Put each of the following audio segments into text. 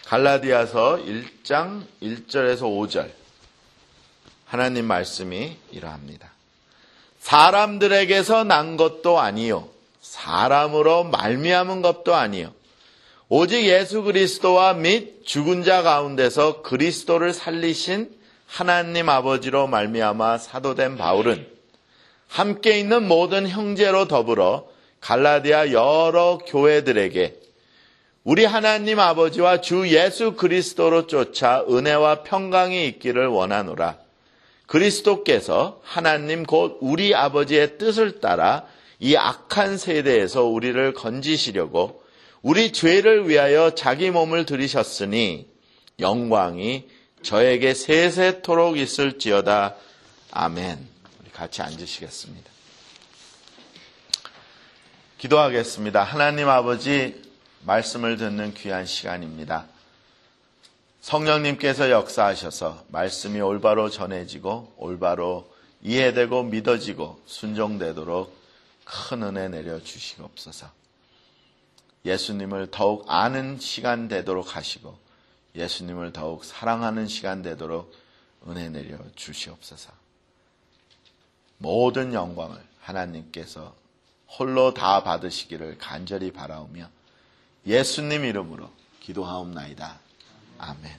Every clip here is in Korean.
갈라디아서 1장 1절에서 5절 하나님 말씀이 이러합니다. 사람들에게서 난 것도 아니요 사람으로 말미암은 것도 아니요 오직 예수 그리스도와 및 죽은 자 가운데서 그리스도를 살리신 하나님 아버지로 말미암아 사도된 바울은 함께 있는 모든 형제로 더불어 갈라디아 여러 교회들에게 우리 하나님 아버지와 주 예수 그리스도로 쫓아 은혜와 평강이 있기를 원하노라. 그리스도께서 하나님 곧 우리 아버지의 뜻을 따라 이 악한 세대에서 우리를 건지시려고 우리 죄를 위하여 자기 몸을 들이셨으니 영광이 저에게 세세토록 있을지어다. 아멘. 우리 같이 앉으시겠습니다. 기도하겠습니다. 하나님 아버지, 말씀을 듣는 귀한 시간입니다. 성령님께서 역사하셔서 말씀이 올바로 전해지고 올바로 이해되고 믿어지고 순종되도록 큰 은혜 내려주시옵소서. 예수님을 더욱 아는 시간 되도록 하시고 예수님을 더욱 사랑하는 시간 되도록 은혜 내려주시옵소서. 모든 영광을 하나님께서 홀로 다 받으시기를 간절히 바라오며 예수님 이름으로 기도하옵나이다. 아멘.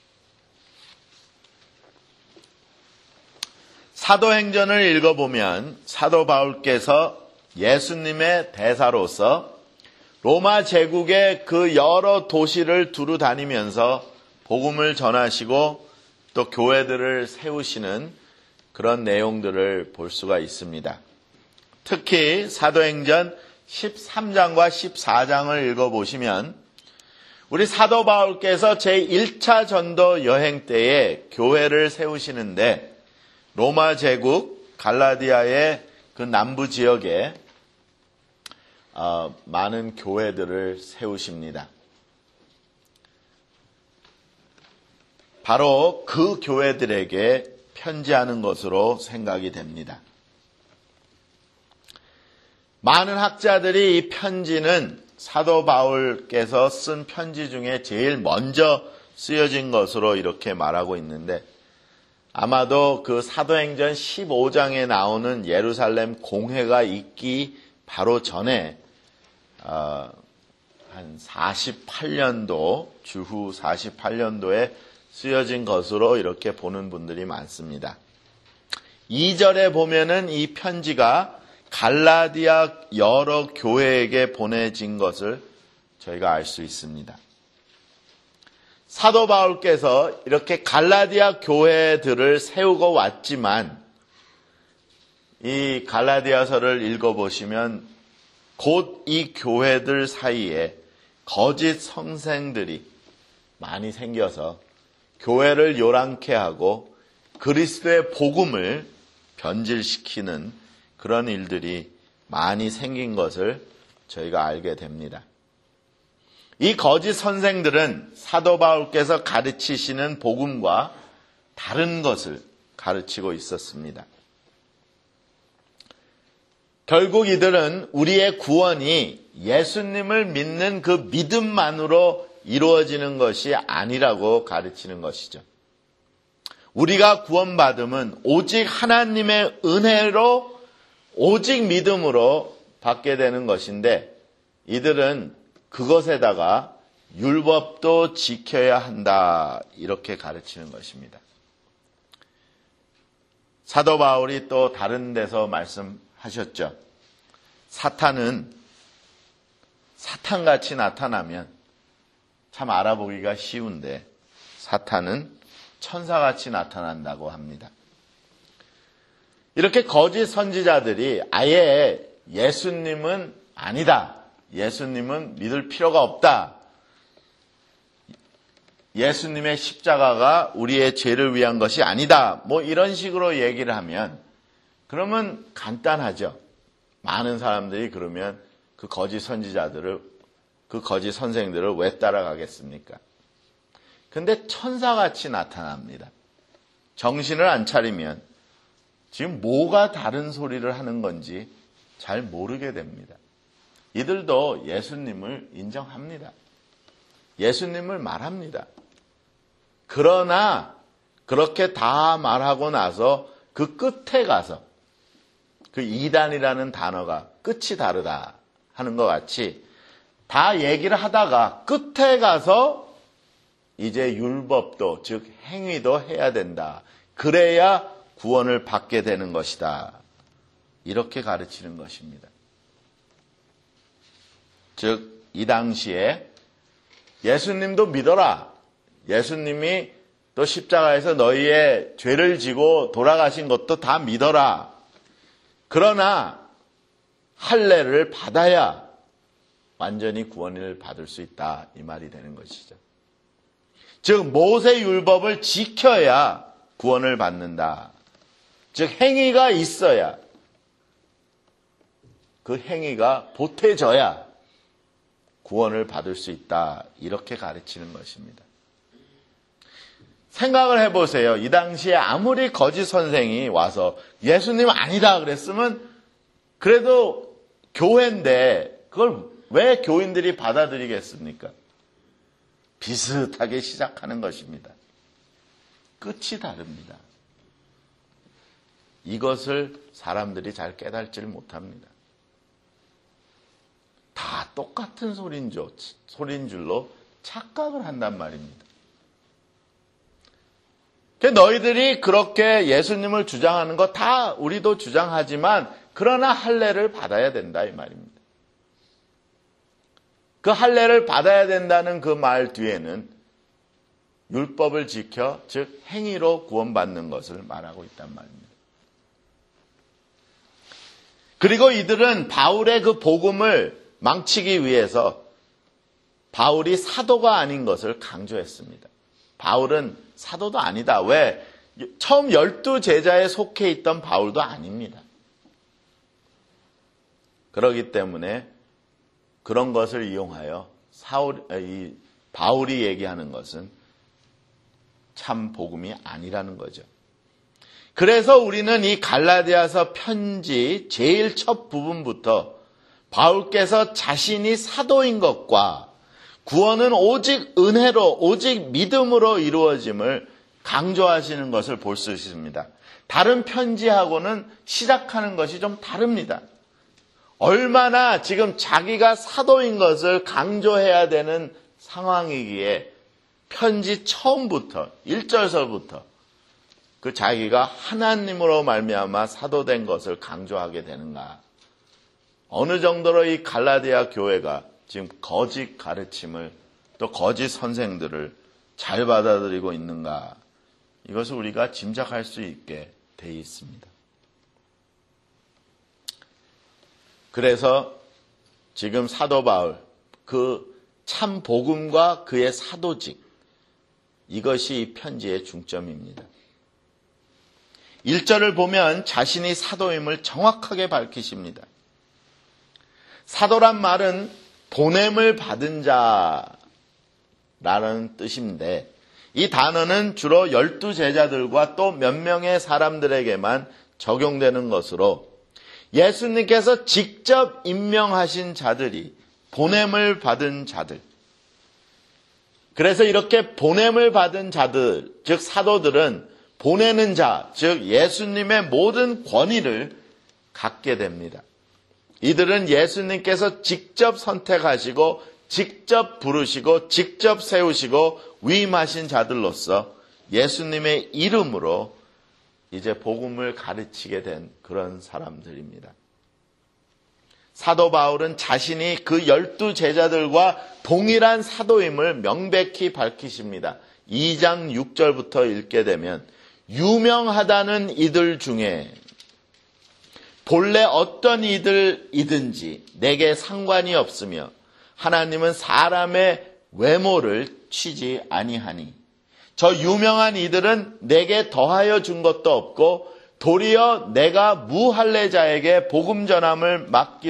사도행전을 읽어보면 사도 바울께서 예수님의 대사로서 로마 제국의 그 여러 도시를 두루 다니면서 복음을 전하시고 또 교회들을 세우시는 그런 내용들을 볼 수가 있습니다. 특히 사도행전 13장과 14장을 읽어보시면 우리 사도 바울께서 제1차 전도 여행 때에 교회를 세우시는데 로마 제국 갈라디아의 그 남부 지역에 많은 교회들을 세우십니다. 바로 그 교회들에게 편지하는 것으로 생각이 됩니다. 많은 학자들이 이 편지는 사도 바울께서 쓴 편지 중에 제일 먼저 쓰여진 것으로 이렇게 말하고 있는데 아마도 그 사도행전 15장에 나오는 예루살렘 공회가 있기 바로 전에 한 48년도, 주후 48년도에 쓰여진 것으로 이렇게 보는 분들이 많습니다. 2절에 보면은 이 편지가 갈라디아 여러 교회에게 보내진 것을 저희가 알 수 있습니다. 사도 바울께서 이렇게 갈라디아 교회들을 세우고 왔지만 이 갈라디아서를 읽어보시면 곧 이 교회들 사이에 거짓 선생들이 많이 생겨서 교회를 요란케 하고 그리스도의 복음을 변질시키는 그런 일들이 많이 생긴 것을 저희가 알게 됩니다. 이 거짓 선생들은 사도 바울께서 가르치시는 복음과 다른 것을 가르치고 있었습니다. 결국 이들은 우리의 구원이 예수님을 믿는 그 믿음만으로 이루어지는 것이 아니라고 가르치는 것이죠. 우리가 구원받음은 오직 하나님의 은혜로 오직 믿음으로 받게 되는 것인데 이들은 그것에다가 율법도 지켜야 한다 이렇게 가르치는 것입니다. 사도 바울이 또 다른 데서 말씀하셨죠. 사탄은 사탄같이 나타나면 참 알아보기가 쉬운데 사탄은 천사같이 나타난다고 합니다. 이렇게 거짓 선지자들이 아예 예수님은 아니다. 예수님은 믿을 필요가 없다. 예수님의 십자가가 우리의 죄를 위한 것이 아니다. 뭐 이런 식으로 얘기를 하면 그러면 간단하죠. 많은 사람들이 그러면 그 거짓 선지자들을, 그 거짓 선생들을 왜 따라가겠습니까? 근데 천사같이 나타납니다. 정신을 안 차리면 지금 뭐가 다른 소리를 하는 건지 잘 모르게 됩니다. 이들도 예수님을 인정합니다. 예수님을 말합니다. 그러나 그렇게 다 말하고 나서 그 끝에 가서 그 이단이라는 단어가 끝이 다르다 하는 것 같이 다 얘기를 하다가 끝에 가서 이제 율법도 즉 행위도 해야 된다. 그래야 구원을 받게 되는 것이다. 이렇게 가르치는 것입니다. 즉 이 당시에 예수님도 믿어라. 예수님이 또 십자가에서 너희의 죄를 지고 돌아가신 것도 다 믿어라. 그러나 할례를 받아야 완전히 구원을 받을 수 있다. 이 말이 되는 것이죠. 즉 모세 율법을 지켜야 구원을 받는다. 즉 행위가 있어야 그 행위가 보태져야 구원을 받을 수 있다. 이렇게 가르치는 것입니다. 생각을 해보세요. 이 당시에 아무리 거짓 선생이 와서 예수님 아니다 그랬으면 그래도 교회인데 그걸 왜 교인들이 받아들이겠습니까? 비슷하게 시작하는 것입니다. 끝이 다릅니다. 이것을 사람들이 잘 깨달지를 못합니다. 다 똑같은 소린 줄로 착각을 한단 말입니다. 너희들이 그렇게 예수님을 주장하는 거 다 우리도 주장하지만 그러나 할례를 받아야 된다 이 말입니다. 그 할례를 받아야 된다는 그 말 뒤에는 율법을 지켜 즉 행위로 구원받는 것을 말하고 있단 말입니다. 그리고 이들은 바울의 그 복음을 망치기 위해서 바울이 사도가 아닌 것을 강조했습니다. 바울은 사도도 아니다. 왜? 처음 12제자에 속해 있던 바울도 아닙니다. 그렇기 때문에 그런 것을 이용하여 바울이 얘기하는 것은 참 복음이 아니라는 거죠. 그래서 우리는 이 갈라디아서 편지 제일 첫 부분부터 바울께서 자신이 사도인 것과 구원은 오직 은혜로 오직 믿음으로 이루어짐을 강조하시는 것을 볼 수 있습니다. 다른 편지하고는 시작하는 것이 좀 다릅니다. 얼마나 지금 자기가 사도인 것을 강조해야 되는 상황이기에 편지 처음부터 1절서부터 그 자기가 하나님으로 말미암아 사도된 것을 강조하게 되는가. 어느 정도로 이 갈라디아 교회가 지금 거짓 가르침을 또 거짓 선생들을 잘 받아들이고 있는가. 이것을 우리가 짐작할 수 있게 돼 있습니다. 그래서 지금 사도 바울 그 참 복음과 그의 사도직 이것이 이 편지의 중점입니다. 1절을 보면 자신이 사도임을 정확하게 밝히십니다. 사도란 말은 보냄을 받은 자라는 뜻인데 이 단어는 주로 12제자들과 또 몇 명의 사람들에게만 적용되는 것으로 예수님께서 직접 임명하신 자들이 보냄을 받은 자들. 그래서 이렇게 보냄을 받은 자들, 즉 사도들은 보내는 자, 즉 예수님의 모든 권위를 갖게 됩니다. 이들은 예수님께서 직접 선택하시고 직접 부르시고 직접 세우시고 위임하신 자들로서 예수님의 이름으로 이제 복음을 가르치게 된 그런 사람들입니다. 사도 바울은 자신이 그 12제자들과 동일한 사도임을 명백히 밝히십니다. 2장 6절부터 읽게 되면 유명하다는 이들 중에 본래 어떤 이들이든지 내게 상관이 없으며 하나님은 사람의 외모를 취지 아니하니 저 유명한 이들은 내게 더하여 준 것도 없고 도리어 내가 무할례자에게 복음 전함을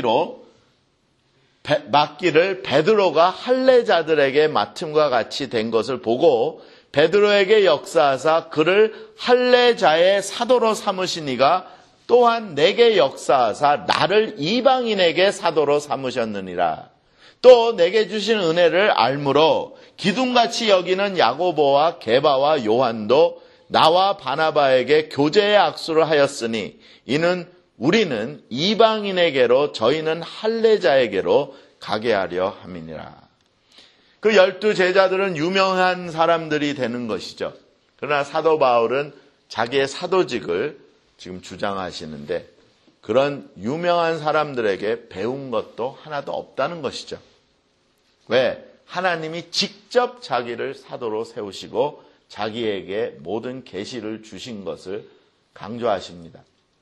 맡기를 베드로가 할례자들에게 맡음과 같이 된 것을 보고 베드로에게 역사하사 그를 할례자의 사도로 삼으시니가 또한 내게 역사하사 나를 이방인에게 사도로 삼으셨느니라. 또 내게 주신 은혜를 알므로 기둥같이 여기는 야고보와 게바와 요한도 나와 바나바에게 교제의 악수를 하였으니 이는 우리는 이방인에게로 저희는 할례자에게로 가게 하려 함이니라. 그 12 제자들은 유명한 사람들이 되는 것이죠. 그러나 사도 바울은 자기의 사도직을 지금 주장하시는데 그런 유명한 사람들에게 배운 것도 하나도 없다는 것이죠. 왜? 하나님이 직접 자기를 사도로 세우시고 자기에게 모든 계시를 주신 것을 강조하십니다.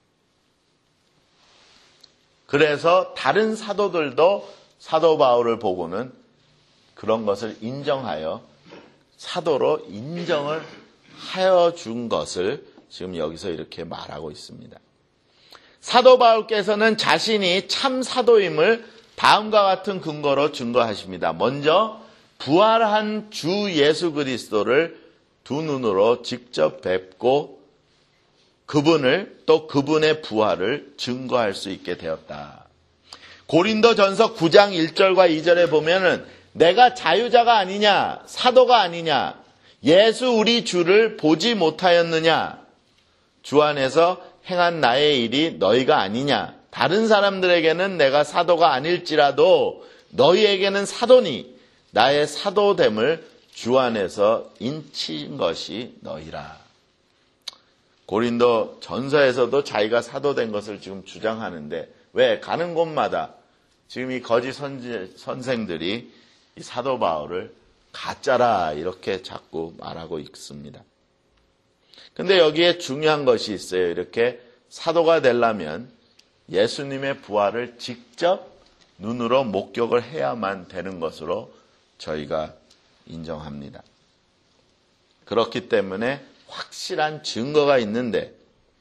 그래서 다른 사도들도 사도 바울을 보고는 그런 것을 인정하여 사도로 인정을 하여 준 것을 지금 여기서 이렇게 말하고 있습니다. 사도 바울께서는 자신이 참 사도임을 다음과 같은 근거로 증거하십니다. 먼저 부활한 주 예수 그리스도를 두 눈으로 직접 뵙고 그분을 또 그분의 부활을 증거할 수 있게 되었다. 고린도전서 9장 1절과 2절에 보면은 내가 자유자가 아니냐, 사도가 아니냐, 예수 우리 주를 보지 못하였느냐, 주 안에서 행한 나의 일이 너희가 아니냐, 다른 사람들에게는 내가 사도가 아닐지라도 너희에게는 사도니 나의 사도됨을 주 안에서 인친 것이 너희라. 고린도 전서에서도 자기가 사도된 것을 지금 주장하는데 왜? 가는 곳마다 지금 이 거짓 선생들이 이 사도 바울을 가짜라 이렇게 자꾸 말하고 있습니다. 근데 여기에 중요한 것이 있어요. 이렇게 사도가 되려면 예수님의 부활을 직접 눈으로 목격을 해야만 되는 것으로 저희가 인정합니다. 그렇기 때문에 확실한 증거가 있는데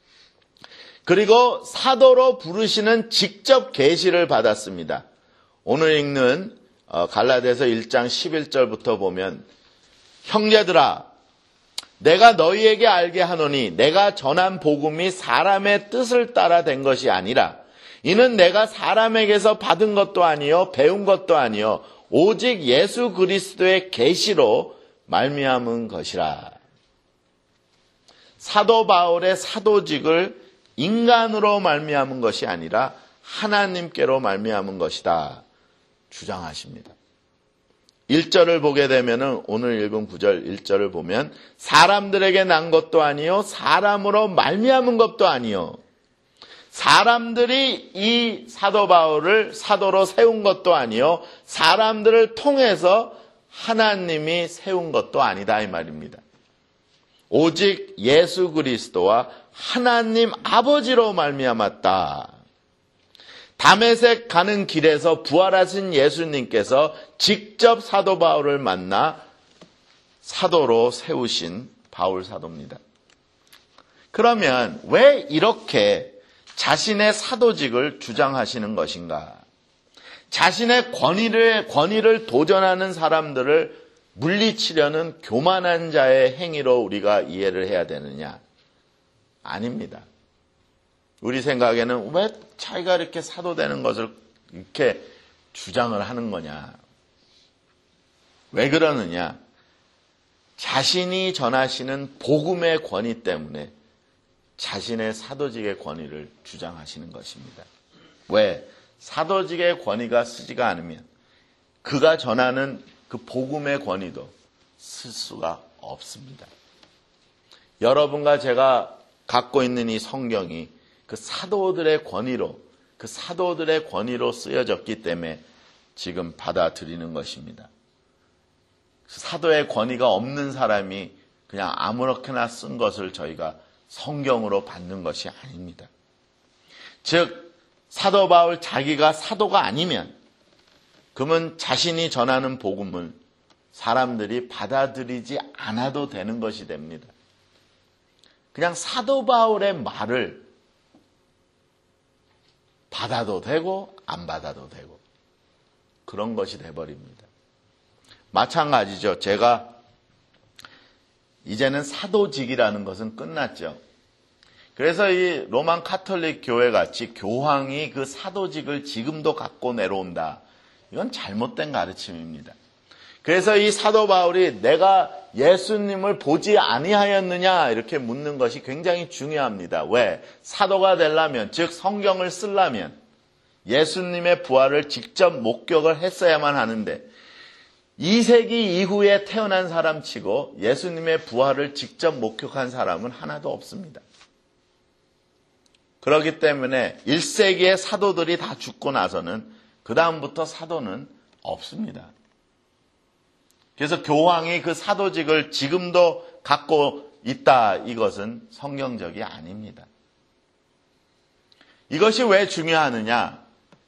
그리고 사도로 부르시는 직접 계시를 받았습니다. 오늘 읽는 갈라디아서 1장 11절부터 보면 형제들아 내가 너희에게 알게 하노니 내가 전한 복음이 사람의 뜻을 따라 된 것이 아니라 이는 내가 사람에게서 받은 것도 아니요 배운 것도 아니요 오직 예수 그리스도의 계시로 말미암은 것이라. 사도 바울의 사도직을 인간으로 말미암은 것이 아니라 하나님께로 말미암은 것이다 주장하십니다. 1절을 보게 되면 오늘 읽은 9절 1절을 보면 사람들에게 난 것도 아니요 사람으로 말미암은 것도 아니요 사람들이 이 사도 바울을 사도로 세운 것도 아니요 사람들을 통해서 하나님이 세운 것도 아니다 이 말입니다. 오직 예수 그리스도와 하나님 아버지로 말미암았다. 다메섹 가는 길에서 부활하신 예수님께서 직접 사도 바울을 만나 사도로 세우신 바울 사도입니다. 그러면 왜 이렇게 자신의 사도직을 주장하시는 것인가? 자신의 권위를 도전하는 사람들을 물리치려는 교만한 자의 행위로 우리가 이해를 해야 되느냐? 아닙니다. 우리 생각에는 왜 자기가 이렇게 사도되는 것을 이렇게 주장을 하는 거냐? 왜 그러느냐? 자신이 전하시는 복음의 권위 때문에 자신의 사도직의 권위를 주장하시는 것입니다. 왜? 사도직의 권위가 쓰지가 않으면 그가 전하는 그 복음의 권위도 쓸 수가 없습니다. 여러분과 제가 갖고 있는 이 성경이 그 사도들의 권위로 쓰여졌기 때문에 지금 받아들이는 것입니다. 사도의 권위가 없는 사람이 그냥 아무렇게나 쓴 것을 저희가 성경으로 받는 것이 아닙니다. 즉 사도 바울 자기가 사도가 아니면 그러면 자신이 전하는 복음을 사람들이 받아들이지 않아도 되는 것이 됩니다. 그냥 사도 바울의 말을 받아도 되고 안 받아도 되고 그런 것이 돼버립니다. 마찬가지죠. 제가 이제는 사도직이라는 것은 끝났죠. 그래서 이 로만 카톨릭 교회 같이 교황이 그 사도직을 지금도 갖고 내려온다. 이건 잘못된 가르침입니다. 그래서 이 사도 바울이 내가 예수님을 보지 아니하였느냐 이렇게 묻는 것이 굉장히 중요합니다. 왜? 사도가 되려면, 즉 성경을 쓰려면 예수님의 부활을 직접 목격을 했어야만 하는데 2세기 이후에 태어난 사람치고 예수님의 부활을 직접 목격한 사람은 하나도 없습니다. 그렇기 때문에 1세기의 사도들이 다 죽고 나서는 그 다음부터 사도는 없습니다. 그래서 교황이 그 사도직을 지금도 갖고 있다, 이것은 성경적이 아닙니다. 이것이 왜 중요하느냐?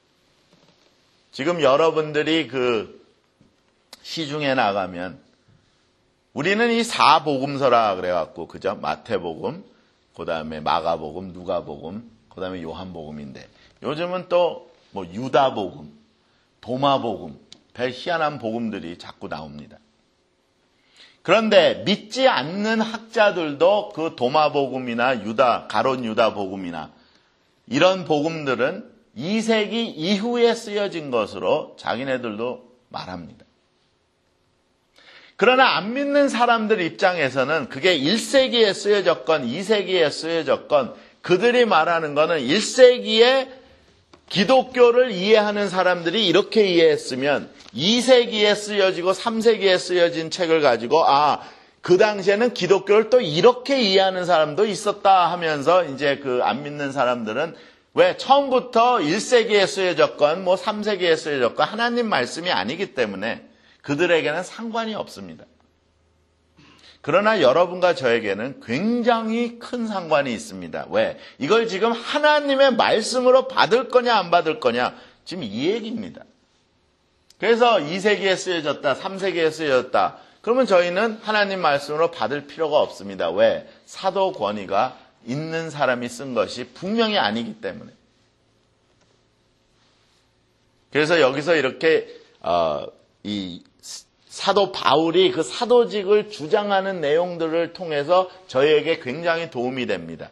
지금 여러분들이 그 시중에 나가면 우리는 이 4복음서라 그래갖고, 그죠? 마태복음, 그 다음에 마가복음, 누가복음, 그 다음에 요한복음인데, 요즘은 또 뭐 유다복음, 도마복음, 별 희한한 복음들이 자꾸 나옵니다. 그런데 믿지 않는 학자들도 그 도마복음이나 가론 유다복음이나 이런 복음들은 2세기 이후에 쓰여진 것으로 자기네들도 말합니다. 그러나 안 믿는 사람들 입장에서는 그게 1세기에 쓰여졌건 2세기에 쓰여졌건 그들이 말하는 것은 1세기에 기독교를 이해하는 사람들이 이렇게 이해했으면 2세기에 쓰여지고 3세기에 쓰여진 책을 가지고 그 당시에는 기독교를 또 이렇게 이해하는 사람도 있었다 하면서 이제 그 안 믿는 사람들은 왜 처음부터 1세기에 쓰여졌건 뭐 3세기에 쓰여졌건 하나님 말씀이 아니기 때문에 그들에게는 상관이 없습니다. 그러나 여러분과 저에게는 굉장히 큰 상관이 있습니다. 왜? 이걸 지금 하나님의 말씀으로 받을 거냐 안 받을 거냐, 지금 이 얘기입니다. 그래서 2세기에 쓰여졌다, 3세기에 쓰여졌다. 그러면 저희는 하나님 말씀으로 받을 필요가 없습니다. 왜? 사도 권위가 있는 사람이 쓴 것이 분명히 아니기 때문에. 그래서 여기서 이렇게 이 사도 바울이 그 사도직을 주장하는 내용들을 통해서 저희에게 굉장히 도움이 됩니다.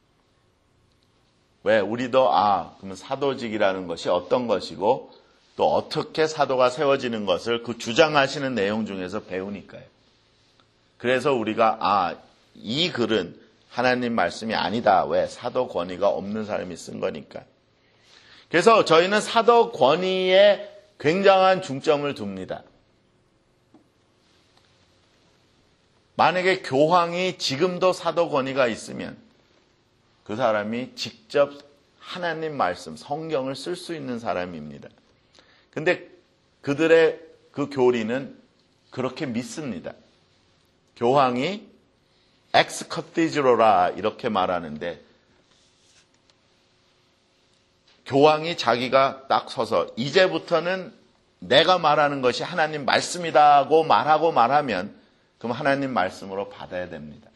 왜? 우리도 그러면 사도직이라는 것이 어떤 것이고 또 어떻게 사도가 세워지는 것을 그 주장하시는 내용 중에서 배우니까요. 그래서 우리가 이 글은 하나님 말씀이 아니다. 왜? 사도 권위가 없는 사람이 쓴 거니까. 그래서 저희는 사도 권위에 굉장한 중점을 둡니다. 만약에 교황이 지금도 사도 권위가 있으면 그 사람이 직접 하나님 말씀, 성경을 쓸 수 있는 사람입니다. 근데 그들의 그 교리는 그렇게 믿습니다. 교황이 엑스 카테드로라 이렇게 말하는데, 교황이 자기가 딱 서서 이제부터는 내가 말하는 것이 하나님 말씀이라고 말하면 그럼 하나님 말씀으로 받아야 됩니다.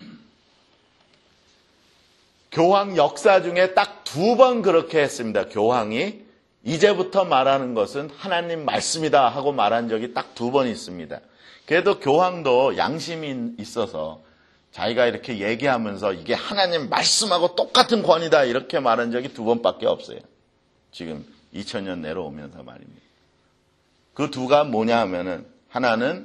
교황 역사 중에 딱 2번 그렇게 했습니다. 교황이 이제부터 말하는 것은 하나님 말씀이다 하고 말한 적이 딱 2번 있습니다. 그래도 교황도 양심이 있어서 자기가 이렇게 얘기하면서 이게 하나님 말씀하고 똑같은 권위다 이렇게 말한 적이 2번밖에 없어요. 지금 2000년 내로 오면서 말입니다. 그 2가 뭐냐 하면은, 하나는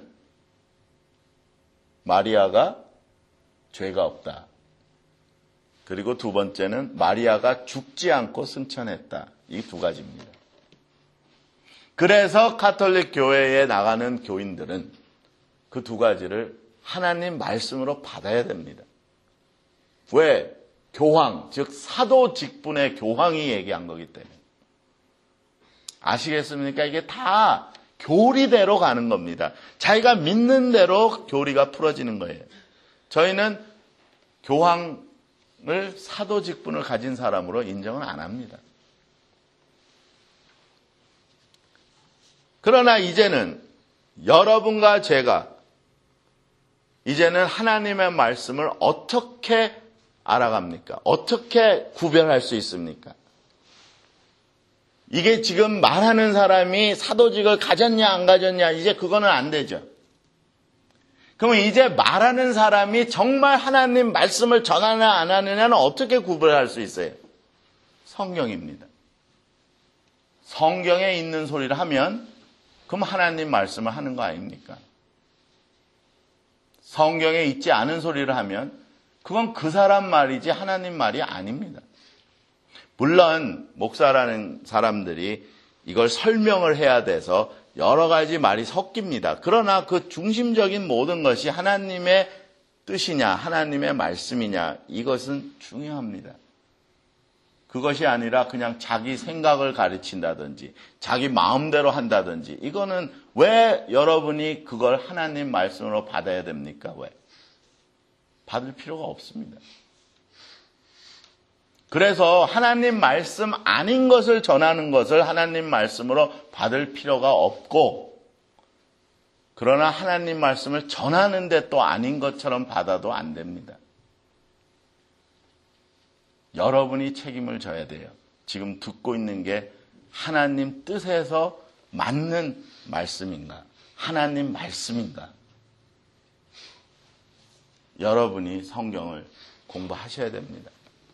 마리아가 죄가 없다. 그리고 2번째는 마리아가 죽지 않고 승천했다. 이 2가지입니다. 그래서 가톨릭 교회에 나가는 교인들은 그 2가지를 하나님 말씀으로 받아야 됩니다. 왜? 교황, 즉 사도 직분의 교황이 얘기한 거기 때문에. 아시겠습니까? 이게 다 교리대로 가는 겁니다. 자기가 믿는 대로 교리가 풀어지는 거예요. 저희는 교황을 사도 직분을 가진 사람으로 인정은 안 합니다. 그러나 이제는 여러분과 제가 이제는 하나님의 말씀을 어떻게 알아갑니까? 어떻게 구별할 수 있습니까? 이게 지금 말하는 사람이 사도직을 가졌냐 안 가졌냐, 이제 그거는 안 되죠. 그러면 이제 말하는 사람이 정말 하나님 말씀을 전하느냐 안 하느냐는 어떻게 구별할 수 있어요? 성경입니다. 성경에 있는 소리를 하면 그럼 하나님 말씀을 하는 거 아닙니까? 성경에 있지 않은 소리를 하면 그건 그 사람 말이지 하나님 말이 아닙니다. 물론 목사라는 사람들이 이걸 설명을 해야 돼서 여러 가지 말이 섞입니다. 그러나 그 중심적인 모든 것이 하나님의 뜻이냐, 하나님의 말씀이냐, 이것은 중요합니다. 그것이 아니라 그냥 자기 생각을 가르친다든지, 자기 마음대로 한다든지, 이거는 왜 여러분이 그걸 하나님 말씀으로 받아야 됩니까? 왜? 받을 필요가 없습니다. 그래서 하나님 말씀 아닌 것을 전하는 것을 하나님 말씀으로 받을 필요가 없고, 그러나 하나님 말씀을 전하는데 또 아닌 것처럼 받아도 안 됩니다. 여러분이 책임을 져야 돼요. 지금 듣고 있는 게 하나님 뜻에서 맞는 말씀인가? 하나님 말씀인가? 여러분이 성경을 공부하셔야 됩니다.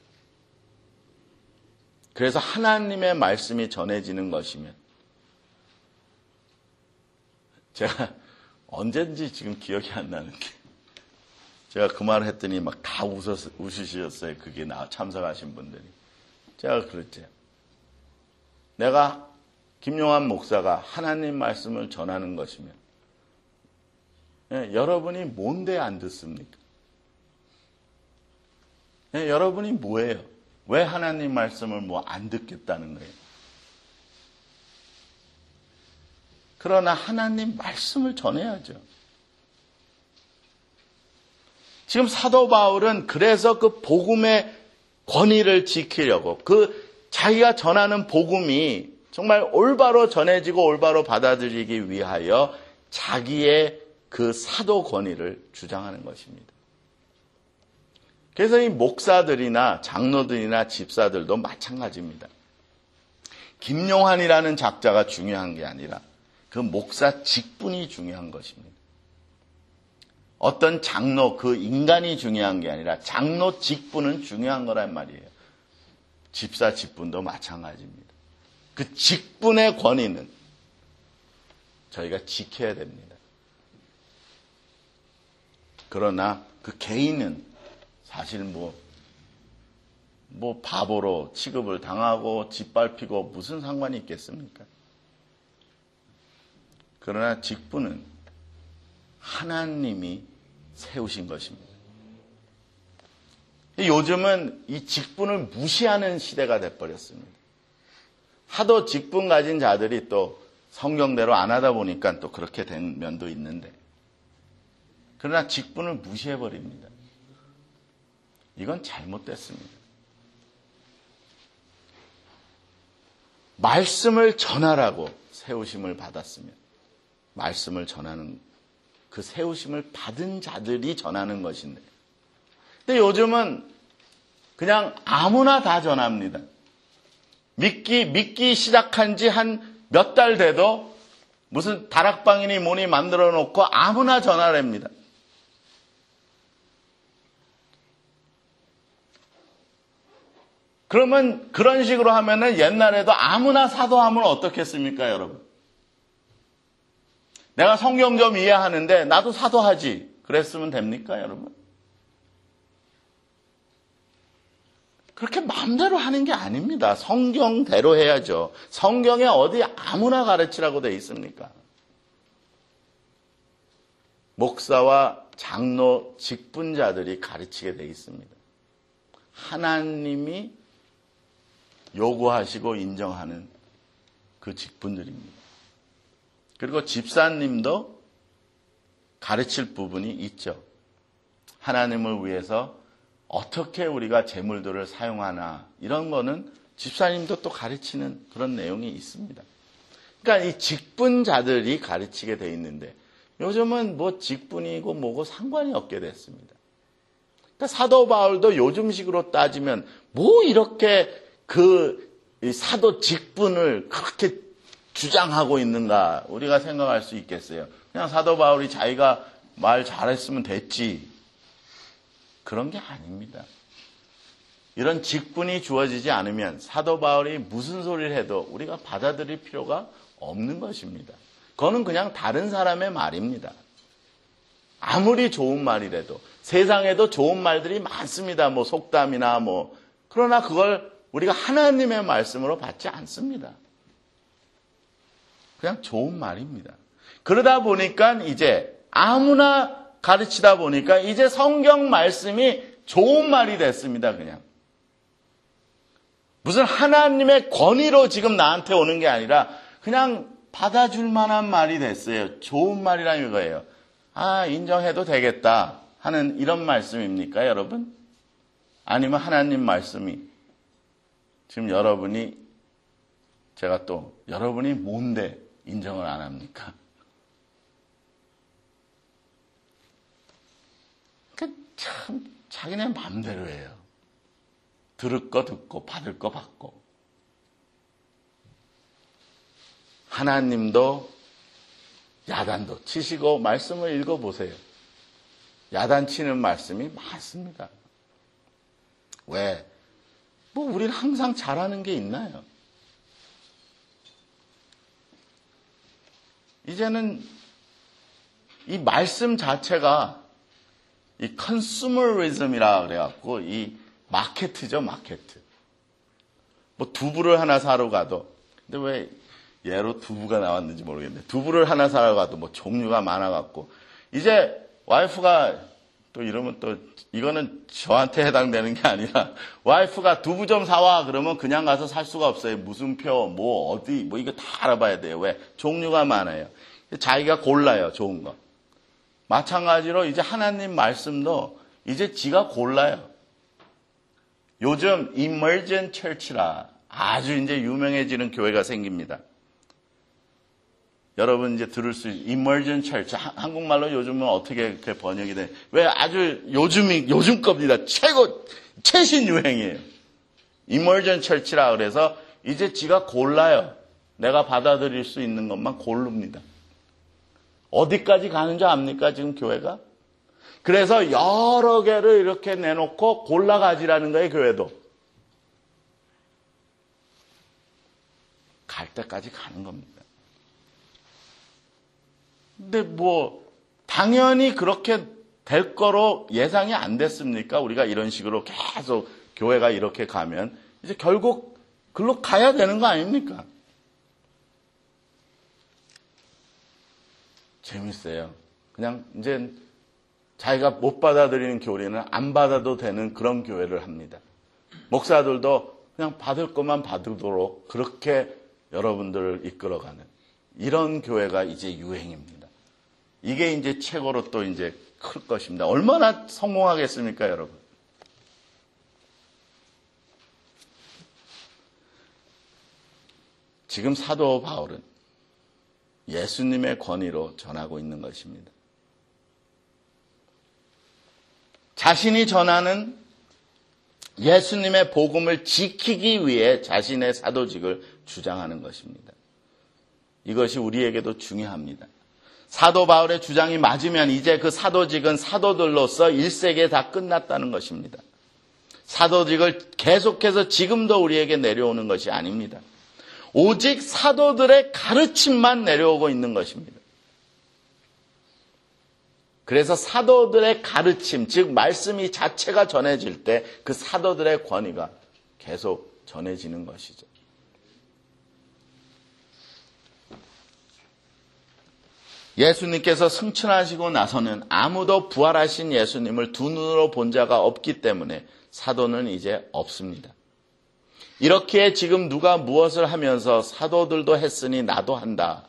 그래서 하나님의 말씀이 전해지는 것이면, 제가 언젠지 지금 기억이 안 나는 게, 제가 그 말을 했더니 막 다 웃으셨어요. 그게 참석하신 분들이. 제가 그랬죠. 내가 김용환 목사가 하나님 말씀을 전하는 것이면, 여러분이 뭔데 안 듣습니까? 여러분이 뭐예요? 왜 하나님 말씀을 안 듣겠다는 거예요? 그러나 하나님 말씀을 전해야죠. 지금 사도 바울은 그래서 그 복음의 권위를 지키려고, 그 자기가 전하는 복음이 정말 올바로 전해지고 올바로 받아들이기 위하여 자기의 그 사도 권위를 주장하는 것입니다. 그래서 이 목사들이나 장로들이나 집사들도 마찬가지입니다. 김용환이라는 작자가 중요한 게 아니라 그 목사 직분이 중요한 것입니다. 어떤 장로, 그 인간이 중요한 게 아니라 장로 직분은 중요한 거란 말이에요. 집사 직분도 마찬가지입니다. 그 직분의 권위는 저희가 지켜야 됩니다. 그러나 그 개인은 사실 바보로 취급을 당하고 짓밟히고 무슨 상관이 있겠습니까? 그러나 직분은 하나님이 세우신 것입니다. 요즘은 이 직분을 무시하는 시대가 돼버렸습니다. 하도 직분 가진 자들이 또 성경대로 안 하다 보니까 또 그렇게 된 면도 있는데, 그러나 직분을 무시해버립니다. 이건 잘못됐습니다. 말씀을 전하라고 세우심을 받았으면 말씀을 전하는, 그 세우심을 받은 자들이 전하는 것인데, 근데 요즘은 그냥 아무나 다 전합니다. 믿기 시작한 지 한 몇 달 돼도 무슨 다락방이니 뭐니 만들어 놓고 아무나 전하랍니다. 그러면 그런 식으로 하면은 옛날에도 아무나 사도하면 어떻겠습니까, 여러분? 내가 성경 좀 이해하는데 나도 사도하지. 그랬으면 됩니까, 여러분? 그렇게 마음대로 하는 게 아닙니다. 성경대로 해야죠. 성경에 어디 아무나 가르치라고 돼 있습니까? 목사와 장로 직분자들이 가르치게 돼 있습니다. 하나님이 요구하시고 인정하는 그 직분들입니다. 그리고 집사님도 가르칠 부분이 있죠. 하나님을 위해서 어떻게 우리가 재물들을 사용하나, 이런 거는 집사님도 또 가르치는 그런 내용이 있습니다. 그러니까 이 직분자들이 가르치게 돼 있는데, 요즘은 직분이고 뭐고 상관이 없게 됐습니다. 그러니까 사도 바울도 요즘식으로 따지면 이렇게 그 사도 직분을 그렇게 주장하고 있는가 우리가 생각할 수 있겠어요. 그냥 사도 바울이 자기가 말 잘했으면 됐지, 그런 게 아닙니다. 이런 직분이 주어지지 않으면 사도 바울이 무슨 소리를 해도 우리가 받아들일 필요가 없는 것입니다. 그거는 그냥 다른 사람의 말입니다. 아무리 좋은 말이라도 세상에도 좋은 말들이 많습니다. 뭐 속담이나 뭐 그러나 그걸 우리가 하나님의 말씀으로 받지 않습니다. 그냥 좋은 말입니다. 그러다 보니까 이제 아무나 가르치다 보니까 이제 성경 말씀이 좋은 말이 됐습니다. 그냥 무슨 하나님의 권위로 지금 나한테 오는 게 아니라 그냥 받아줄 만한 말이 됐어요. 좋은 말이라는 거예요. 아, 인정해도 되겠다 하는 이런 말씀입니까, 여러분? 아니면 하나님 말씀이 지금 제가 또 여러분이 뭔데 인정을 안 합니까? 참 자기네 마음대로 해요. 들을 거 듣고 받을 거 받고. 하나님도 야단도 치시고 말씀을 읽어보세요. 야단 치는 말씀이 많습니다. 왜? 뭐 우리는 항상 잘하는 게 있나요? 이제는 이 말씀 자체가 이 컨슈머리즘이라 그래갖고 이 마케트죠, 마케트. 뭐 두부를 하나 사러 가도, 근데 왜 예로 두부가 나왔는지 모르겠는데 두부를 하나 사러 가도 뭐 종류가 많아갖고 이제 와이프가 또 이러면 또 이거는 저한테 해당되는 게 아니라 와이프가 두부 좀 사와 그러면 그냥 가서 살 수가 없어요. 무슨 표, 뭐 어디, 뭐 이거 다 알아봐야 돼요. 왜? 종류가 많아요. 자기가 골라요, 좋은 거. 마찬가지로 이제 하나님 말씀도 이제 지가 골라요. 요즘 Emergent Church라 아주 이제 유명해지는 교회가 생깁니다. 여러분 이제 들을 수 있는 Emergent Church, 한국말로 요즘은 어떻게 이렇게 번역이 돼? 왜 아주 요즘 겁니다. 최신 유행이에요. Emergent Church라 그래서 이제 지가 골라요. 내가 받아들일 수 있는 것만 고릅니다. 어디까지 가는 줄 압니까, 지금 교회가? 그래서 여러 개를 이렇게 내놓고 골라가지라는 거예요, 교회도. 갈 때까지 가는 겁니다. 근데 뭐 당연히 그렇게 될 거로 예상이 안 됐습니까? 우리가 이런 식으로 계속 교회가 이렇게 가면 이제 결국 글로 가야 되는 거 아닙니까? 재밌어요. 그냥 이제 자기가 못 받아들이는 교리는 안 받아도 되는 그런 교회를 합니다. 목사들도 그냥 받을 것만 받도록 그렇게 여러분들을 이끌어가는 이런 교회가 이제 유행입니다. 이게 이제 최고로 또 이제 클 것입니다. 얼마나 성공하겠습니까, 여러분? 지금 사도 바울은 예수님의 권위로 전하고 있는 것입니다. 자신이 전하는 예수님의 복음을 지키기 위해 자신의 사도직을 주장하는 것입니다. 이것이 우리에게도 중요합니다. 사도 바울의 주장이 맞으면 이제 그 사도직은 사도들로서 1세기에 다 끝났다는 것입니다. 사도직을 계속해서 지금도 우리에게 내려오는 것이 아닙니다. 오직 사도들의 가르침만 내려오고 있는 것입니다. 그래서 사도들의 가르침, 즉 말씀이 자체가 전해질 때 그 사도들의 권위가 계속 전해지는 것이죠. 예수님께서 승천하시고 나서는 아무도 부활하신 예수님을 두 눈으로 본 자가 없기 때문에 사도는 이제 없습니다. 이렇게 지금 누가 무엇을 하면서 사도들도 했으니 나도 한다.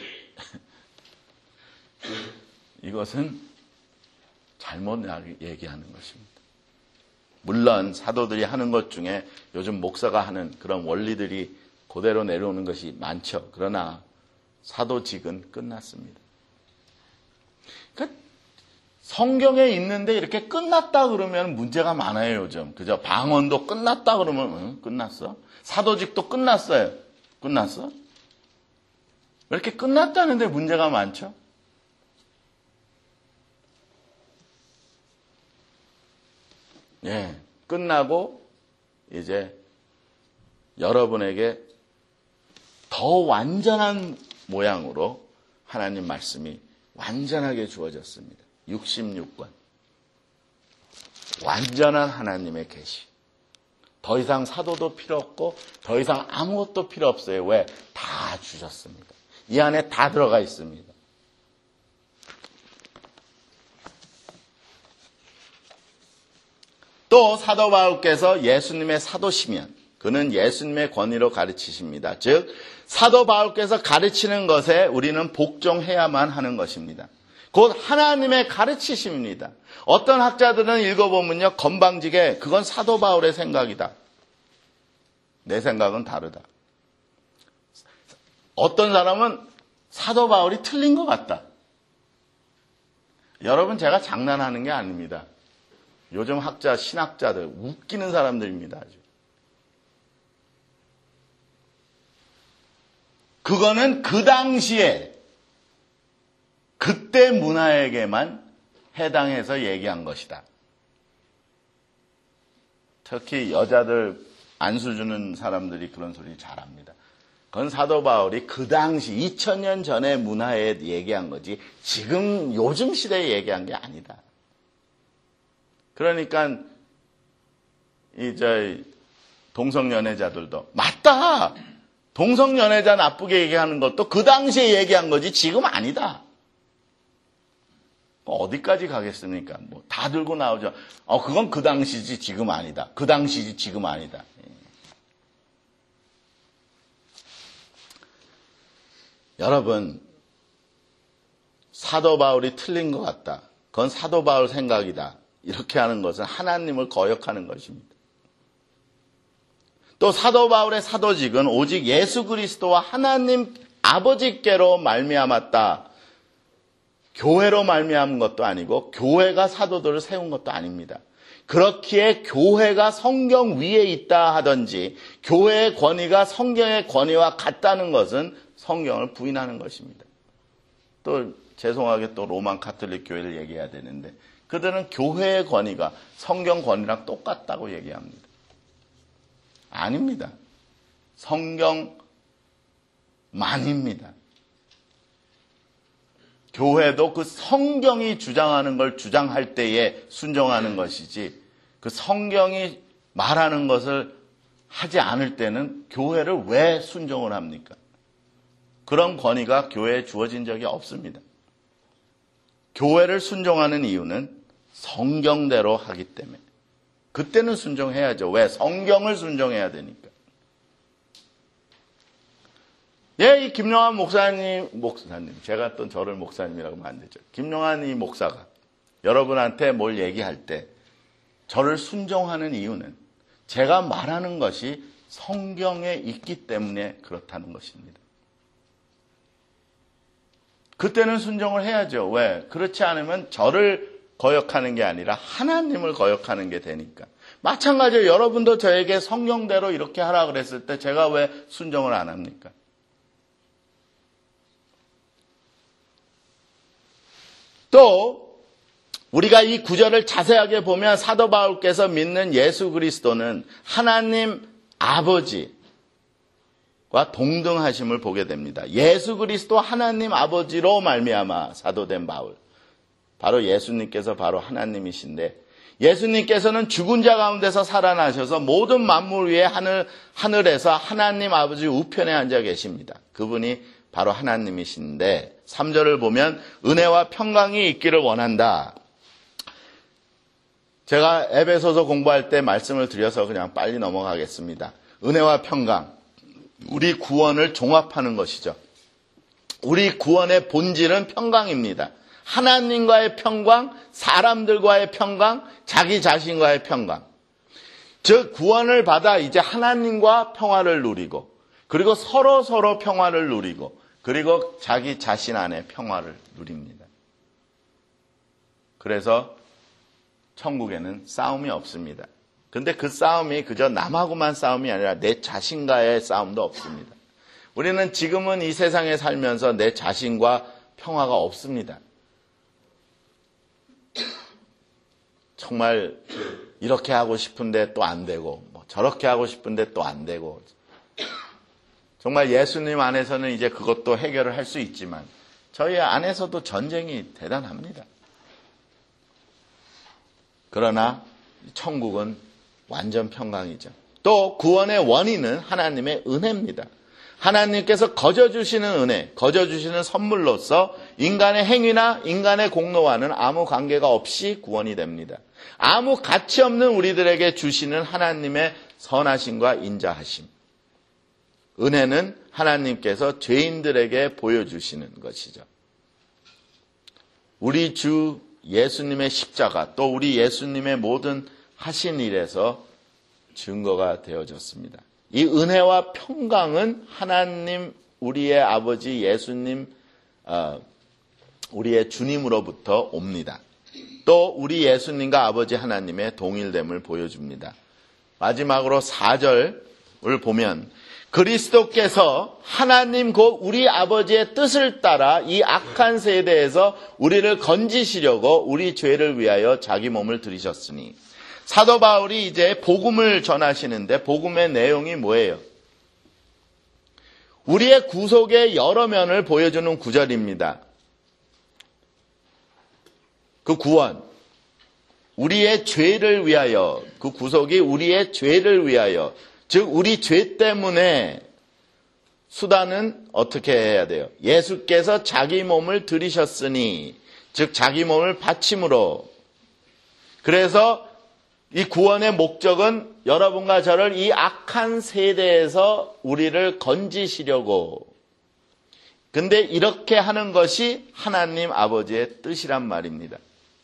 이것은 잘못 얘기하는 것입니다. 물론 사도들이 하는 것 중에 요즘 목사가 하는 그런 원리들이 그대로 내려오는 것이 많죠. 그러나 사도직은 끝났습니다. 그러니까 성경에 있는데 이렇게 끝났다 그러면 문제가 많아요, 요즘. 그죠? 방언도 끝났다 그러면, 끝났어? 사도직도 끝났어요. 끝났어? 왜 이렇게 끝났다는데 문제가 많죠? 예, 끝나고 이제 여러분에게 더 완전한 모양으로 하나님 말씀이 완전하게 주어졌습니다. 66권. 완전한 하나님의 계시. 더 이상 사도도 필요 없고 더 이상 아무것도 필요 없어요. 왜? 다 주셨습니다. 이 안에 다 들어가 있습니다. 또 사도 바울께서 예수님의 사도시면 그는 예수님의 권위로 가르치십니다. 즉 사도 바울께서 가르치는 것에 우리는 복종해야만 하는 것입니다. 곧 하나님의 가르치심입니다. 어떤 학자들은 읽어보면요, 건방지게 그건 사도 바울의 생각이다. 내 생각은 다르다. 어떤 사람은 사도 바울이 틀린 것 같다. 여러분, 제가 장난하는 게 아닙니다. 요즘 학자, 신학자들 웃기는 사람들입니다. 아주. 그거는 그 당시에 그때 문화에게만 해당해서 얘기한 것이다. 특히 여자들 안수 주는 사람들이 그런 소리 잘합니다. 그건 사도 바울이 그 당시 2000년 전의 문화에 얘기한 거지 지금 요즘 시대에 얘기한 게 아니다. 그러니까 동성연애자들도 맞다. 동성연애자 나쁘게 얘기하는 것도 그 당시에 얘기한 거지 지금 아니다. 어디까지 가겠습니까? 뭐 다 들고 나오죠. 그건 그 당시지 지금 아니다. 그 당시지 지금 아니다. 여러분, 사도 바울이 틀린 것 같다. 그건 사도 바울 생각이다. 이렇게 하는 것은 하나님을 거역하는 것입니다. 또 사도 바울의 사도직은 오직 예수 그리스도와 하나님 아버지께로 말미암았다. 교회로 말미암은 것도 아니고 교회가 사도들을 세운 것도 아닙니다. 그렇기에 교회가 성경 위에 있다 하든지 교회의 권위가 성경의 권위와 같다는 것은 성경을 부인하는 것입니다. 또 죄송하게 또 로만 카톨릭 교회를 얘기해야 되는데 그들은 교회의 권위가 성경 권위랑 똑같다고 얘기합니다. 아닙니다. 성경만입니다. 교회도 그 성경이 주장하는 걸 주장할 때에 순종하는 것이지 그 성경이 말하는 것을 하지 않을 때는 교회를 왜 순종을 합니까? 그런 권위가 교회에 주어진 적이 없습니다. 교회를 순종하는 이유는 성경대로 하기 때문에. 그때는 순종해야죠. 왜? 성경을 순종해야 되니까. 예, 이 김용환 목사님, 제가 또 저를 목사님이라고 하면 안 되죠. 김용환 이 목사가 여러분한테 뭘 얘기할 때 저를 순종하는 이유는 제가 말하는 것이 성경에 있기 때문에 그렇다는 것입니다. 그때는 순종을 해야죠. 왜? 그렇지 않으면 저를 거역하는 게 아니라 하나님을 거역하는 게 되니까. 마찬가지로 여러분도 저에게 성경대로 이렇게 하라 그랬을 때 제가 왜 순종을 안 합니까? 또 우리가 이 구절을 자세하게 보면 사도 바울께서 믿는 예수 그리스도는 하나님 아버지와 동등하심을 보게 됩니다. 예수 그리스도 하나님 아버지로 말미암아 사도된 바울. 바로 예수님께서 바로 하나님이신데 예수님께서는 죽은 자 가운데서 살아나셔서 모든 만물 위에 하늘에서 하나님 아버지 우편에 앉아 계십니다. 그분이 바로 하나님이신데 3절을 보면 은혜와 평강이 있기를 원한다. 제가 에베소서 공부할 때 말씀을 드려서 그냥 빨리 넘어가겠습니다. 은혜와 평강, 우리 구원을 종합하는 것이죠. 우리 구원의 본질은 평강입니다. 하나님과의 평강, 사람들과의 평강, 자기 자신과의 평강. 즉 구원을 받아 이제 하나님과 평화를 누리고 그리고 서로 평화를 누리고 그리고 자기 자신 안에 평화를 누립니다. 그래서 천국에는 싸움이 없습니다. 근데 그 싸움이 그저 남하고만 싸움이 아니라 내 자신과의 싸움도 없습니다. 우리는 지금은 이 세상에 살면서 내 자신과 평화가 없습니다. 정말 이렇게 하고 싶은데 또 안 되고 저렇게 하고 싶은데 또 안 되고 정말 예수님 안에서는 이제 그것도 해결을 할 수 있지만 저희 안에서도 전쟁이 대단합니다. 그러나 천국은 완전 평강이죠. 또 구원의 원인은 하나님의 은혜입니다. 하나님께서 거저주시는 은혜, 거저주시는 선물로서 인간의 행위나 인간의 공로와는 아무 관계가 없이 구원이 됩니다. 아무 가치 없는 우리들에게 주시는 하나님의 선하심과 인자하심. 은혜는 하나님께서 죄인들에게 보여주시는 것이죠. 우리 주 예수님의 십자가, 또 우리 예수님의 모든 하신 일에서 증거가 되어졌습니다. 이 은혜와 평강은 하나님, 우리의 아버지 예수님, 우리의 주님으로부터 옵니다. 또 우리 예수님과 아버지 하나님의 동일됨을 보여줍니다. 마지막으로 4절을 보면 그리스도께서 하나님 곧 우리 아버지의 뜻을 따라 이 악한 세대에서 우리를 건지시려고 우리 죄를 위하여 자기 몸을 들이셨으니, 사도 바울이 이제 복음을 전하시는데 복음의 내용이 뭐예요? 우리의 구속의 여러 면을 보여주는 구절입니다. 그 구원, 우리의 죄를 위하여, 그 구속이 우리의 죄를 위하여, 즉 우리 죄 때문에 수단은 어떻게 해야 돼요? 예수께서 자기 몸을 들이셨으니, 즉 자기 몸을 바침으로. 그래서 이 구원의 목적은 여러분과 저를 이 악한 세대에서 우리를 건지시려고. 근데 이렇게 하는 것이 하나님 아버지의 뜻이란 말입니다.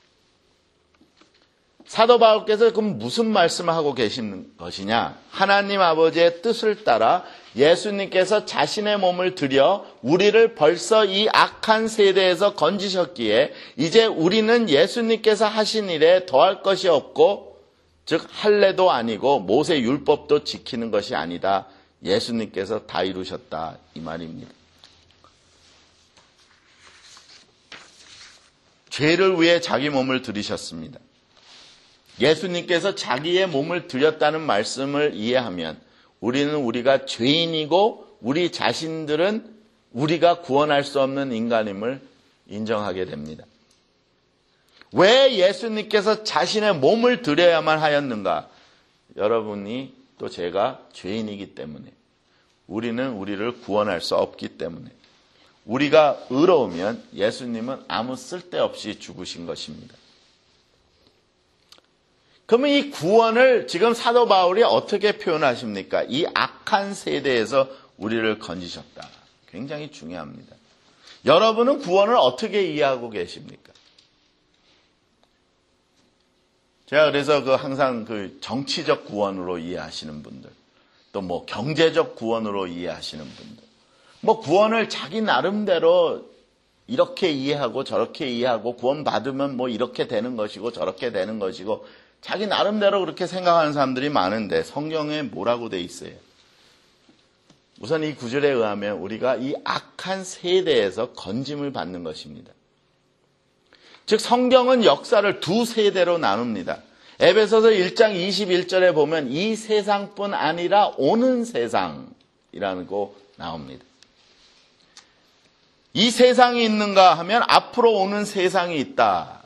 사도 바울께서 그럼 무슨 말씀을 하고 계신 것이냐? 하나님 아버지의 뜻을 따라 예수님께서 자신의 몸을 들여 우리를 벌써 이 악한 세대에서 건지셨기에 이제 우리는 예수님께서 하신 일에 더할 것이 없고, 즉 할례도 아니고 모세 율법도 지키는 것이 아니다. 예수님께서 다 이루셨다, 이 말입니다. 죄를 위해 자기 몸을 들이셨습니다. 예수님께서 자기의 몸을 드렸다는 말씀을 이해하면 우리는 우리가 죄인이고 우리 자신들은 우리가 구원할 수 없는 인간임을 인정하게 됩니다. 왜 예수님께서 자신의 몸을 드려야만 하였는가? 여러분이 또 제가 죄인이기 때문에, 우리는 우리를 구원할 수 없기 때문에, 우리가 의로우면 예수님은 아무 쓸데없이 죽으신 것입니다. 그러면 이 구원을 지금 사도 바울이 어떻게 표현하십니까? 이 악한 세대에서 우리를 건지셨다. 굉장히 중요합니다. 여러분은 구원을 어떻게 이해하고 계십니까? 제가 그래서 항상 정치적 구원으로 이해하시는 분들, 또 뭐 경제적 구원으로 이해하시는 분들, 뭐 구원을 자기 나름대로 이렇게 이해하고 저렇게 이해하고 구원 받으면 뭐 이렇게 되는 것이고 저렇게 되는 것이고 자기 나름대로 그렇게 생각하는 사람들이 많은데 성경에 뭐라고 돼 있어요? 우선 이 구절에 의하면 우리가 이 악한 세대에서 건짐을 받는 것입니다. 즉 성경은 역사를 두 세대로 나눕니다. 에베소서 1장 21절에 보면 이 세상뿐 아니라 오는 세상이라는 거 나옵니다. 이 세상이 있는가 하면 앞으로 오는 세상이 있다.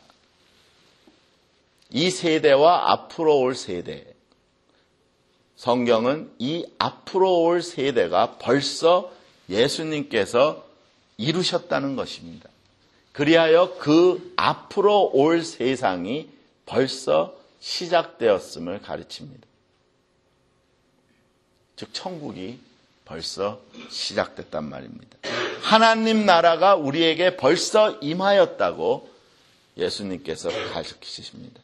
이 세대와 앞으로 올 세대. 성경은 이 앞으로 올 세대가 벌써 예수님께서 이루셨다는 것입니다. 그리하여 그 앞으로 올 세상이 벌써 시작되었음을 가르칩니다. 즉 천국이 벌써 시작됐단 말입니다. 하나님 나라가 우리에게 벌써 임하였다고 예수님께서 가르치십니다.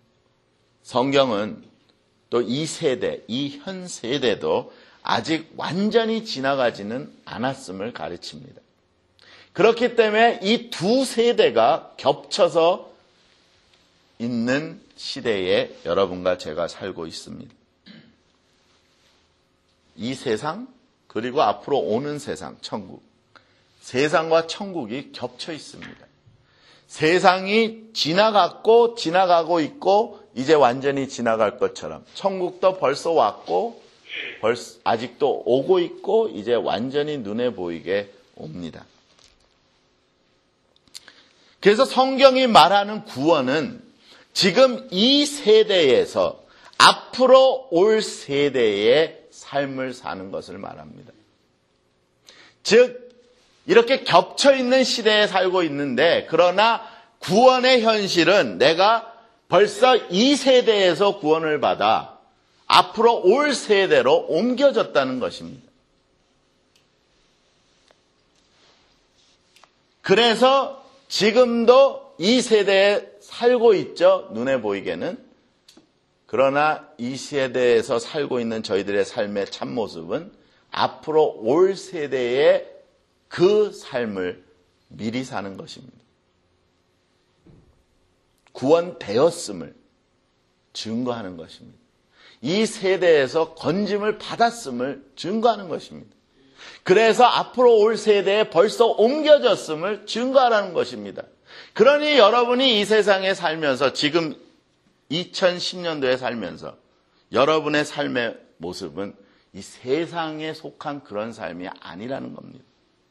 성경은 또 이 세대, 이 현 세대도 아직 완전히 지나가지는 않았음을 가르칩니다. 그렇기 때문에 이 두 세대가 겹쳐서 있는 시대에 여러분과 제가 살고 있습니다. 이 세상 그리고 앞으로 오는 세상, 천국. 세상과 천국이 겹쳐 있습니다. 세상이 지나가고 있고 이제 완전히 지나갈 것처럼 천국도 벌써 왔고 아직도 오고 있고 이제 완전히 눈에 보이게 옵니다. 그래서 성경이 말하는 구원은 지금 이 세대에서 앞으로 올 세대의 삶을 사는 것을 말합니다. 즉 이렇게 겹쳐 있는 시대에 살고 있는데, 그러나 구원의 현실은 내가 벌써 이 세대에서 구원을 받아 앞으로 올 세대로 옮겨졌다는 것입니다. 그래서 지금도 이 세대에 살고 있죠, 눈에 보이게는. 그러나 이 세대에서 살고 있는 저희들의 삶의 참모습은 앞으로 올 세대의 그 삶을 미리 사는 것입니다. 구원되었음을 증거하는 것입니다. 이 세대에서 건짐을 받았음을 증거하는 것입니다. 그래서 앞으로 올 세대에 벌써 옮겨졌음을 증거하라는 것입니다. 그러니 여러분이 이 세상에 살면서, 지금 2010년도에 살면서 여러분의 삶의 모습은 이 세상에 속한 그런 삶이 아니라는 겁니다.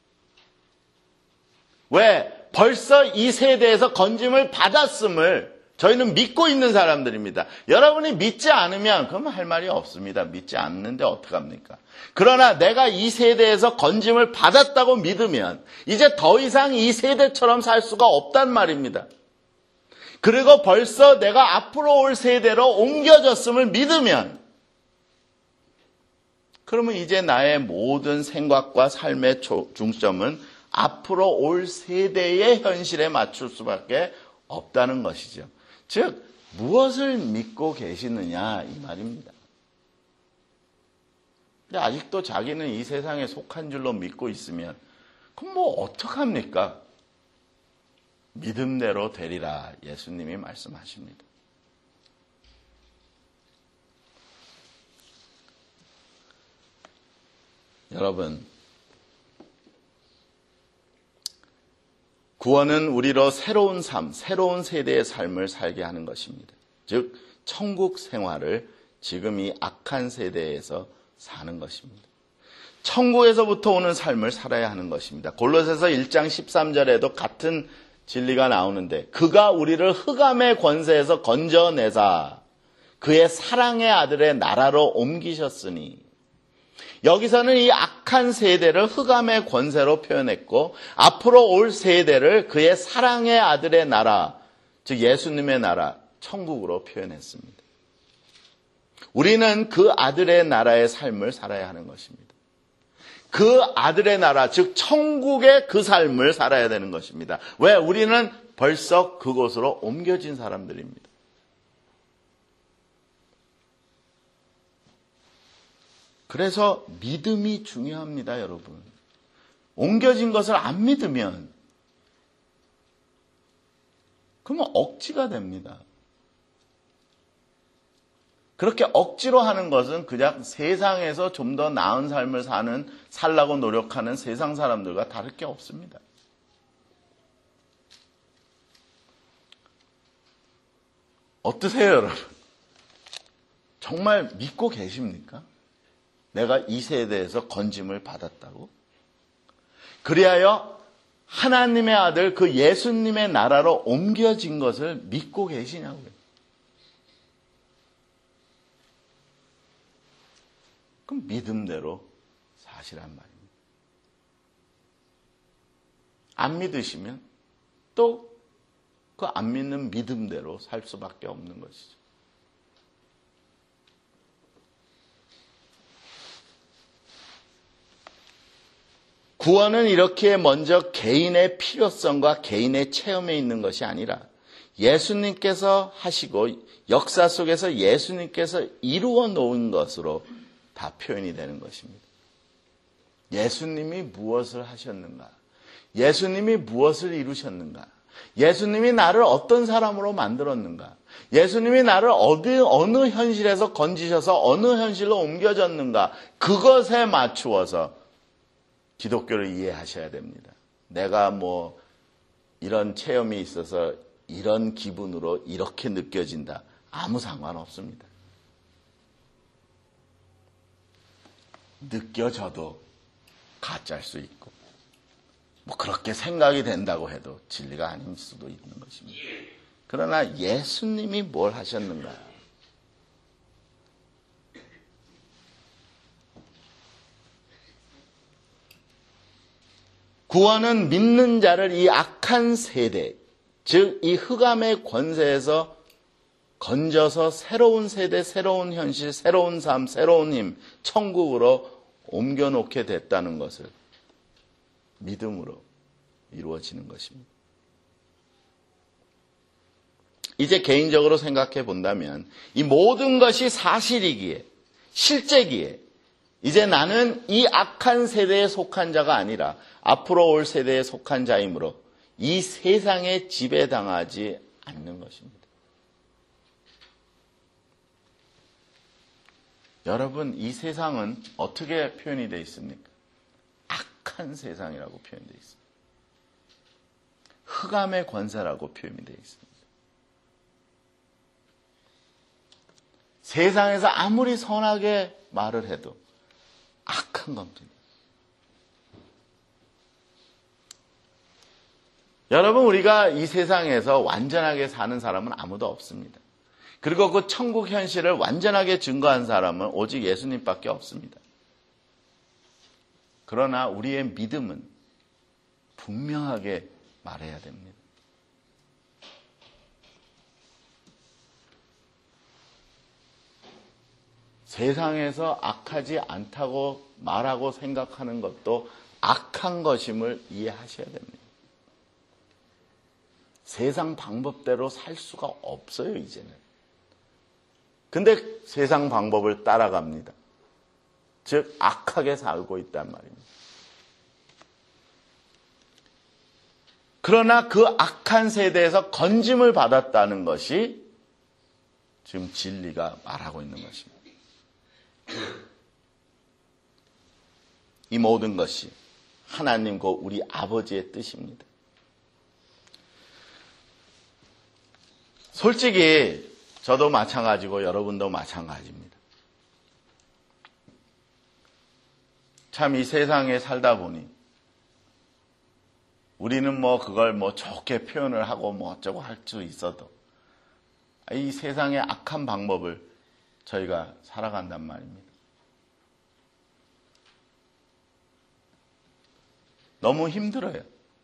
왜? 벌써 이 세대에서 건짐을 받았음을 저희는 믿고 있는 사람들입니다. 여러분이 믿지 않으면 그럼 할 말이 없습니다. 믿지 않는데 어떡합니까? 그러나 내가 이 세대에서 건짐을 받았다고 믿으면 이제 더 이상 이 세대처럼 살 수가 없단 말입니다. 그리고 벌써 내가 앞으로 올 세대로 옮겨졌음을 믿으면, 그러면 이제 나의 모든 생각과 삶의 중점은 앞으로 올 세대의 현실에 맞출 수밖에 없다는 것이죠. 즉 무엇을 믿고 계시느냐 이 말입니다. 근데 아직도 자기는 이 세상에 속한 줄로 믿고 있으면 그럼 뭐 어떡합니까? 믿음대로 되리라 예수님이 말씀하십니다. 여러분, 구원은 우리로 새로운 삶, 새로운 세대의 삶을 살게 하는 것입니다. 즉 천국 생활을 지금 이 악한 세대에서 사는 것입니다. 천국에서부터 오는 삶을 살아야 하는 것입니다. 골로새서 1장 13절에도 같은 진리가 나오는데, 그가 우리를 흑암의 권세에서 건져내사 그의 사랑의 아들의 나라로 옮기셨으니, 여기서는 이 악한 세대를 흑암의 권세로 표현했고 앞으로 올 세대를 그의 사랑의 아들의 나라, 즉 예수님의 나라, 천국으로 표현했습니다. 우리는 그 아들의 나라의 삶을 살아야 하는 것입니다. 그 아들의 나라, 즉 천국의 그 삶을 살아야 되는 것입니다. 왜? 우리는 벌써 그곳으로 옮겨진 사람들입니다. 그래서 믿음이 중요합니다, 여러분. 옮겨진 것을 안 믿으면 그러면 억지가 됩니다. 그렇게 억지로 하는 것은 그냥 세상에서 좀 더 나은 삶을 살라고 노력하는 세상 사람들과 다를 게 없습니다. 어떠세요, 여러분? 정말 믿고 계십니까? 내가 이 세대에서 건짐을 받았다고? 그리하여 하나님의 아들 그 예수님의 나라로 옮겨진 것을 믿고 계시냐고요. 그럼 믿음대로 사시란 말입니다. 안 믿으시면 또 그 안 믿는 믿음대로 살 수밖에 없는 것이죠. 구원은 이렇게 먼저 개인의 필요성과 개인의 체험에 있는 것이 아니라 예수님께서 하시고 역사 속에서 예수님께서 이루어 놓은 것으로 다 표현이 되는 것입니다. 예수님이 무엇을 하셨는가? 예수님이 무엇을 이루셨는가? 예수님이 나를 어떤 사람으로 만들었는가? 예수님이 나를 어느 현실에서 건지셔서 어느 현실로 옮겨졌는가? 그것에 맞추어서 기독교를 이해하셔야 됩니다. 내가 이런 체험이 있어서 이런 기분으로 이렇게 느껴진다. 아무 상관없습니다. 느껴져도 가짜일 수 있고 뭐 그렇게 생각이 된다고 해도 진리가 아닐 수도 있는 것입니다. 그러나 예수님이 뭘 하셨는가? 구원은 믿는 자를 이 악한 세대, 즉 이 흑암의 권세에서 건져서 새로운 세대, 새로운 현실, 새로운 삶, 새로운 힘, 천국으로 옮겨놓게 됐다는 것을 믿음으로 이루어지는 것입니다. 이제 개인적으로 생각해 본다면 이 모든 것이 사실이기에, 실제기에 이제 나는 이 악한 세대에 속한 자가 아니라 앞으로 올 세대에 속한 자이므로 이 세상에 지배당하지 않는 것입니다. 여러분, 이 세상은 어떻게 표현이 되어 있습니까? 악한 세상이라고 표현되어 있습니다. 흑암의 권세라고 표현이 되어 있습니다. 세상에서 아무리 선하게 말을 해도 악한 겁니다. 여러분, 우리가 이 세상에서 완전하게 사는 사람은 아무도 없습니다. 그리고 그 천국 현실을 완전하게 증거한 사람은 오직 예수님밖에 없습니다. 그러나 우리의 믿음은 분명하게 말해야 됩니다. 세상에서 악하지 않다고 말하고 생각하는 것도 악한 것임을 이해하셔야 됩니다. 세상 방법대로 살 수가 없어요, 이제는. 근데 세상 방법을 따라갑니다. 즉, 악하게 살고 있단 말입니다. 그러나 그 악한 세대에서 건짐을 받았다는 것이 지금 진리가 말하고 있는 것입니다. 이 모든 것이 하나님 곧 우리 아버지의 뜻입니다. 솔직히 저도 마찬가지고 여러분도 마찬가지입니다. 참 이 세상에 살다 보니 우리는 그걸 좋게 표현을 하고 어쩌고 할 수 있어도 이 세상의 악한 방법을 저희가 살아간단 말입니다. 너무 힘들어요.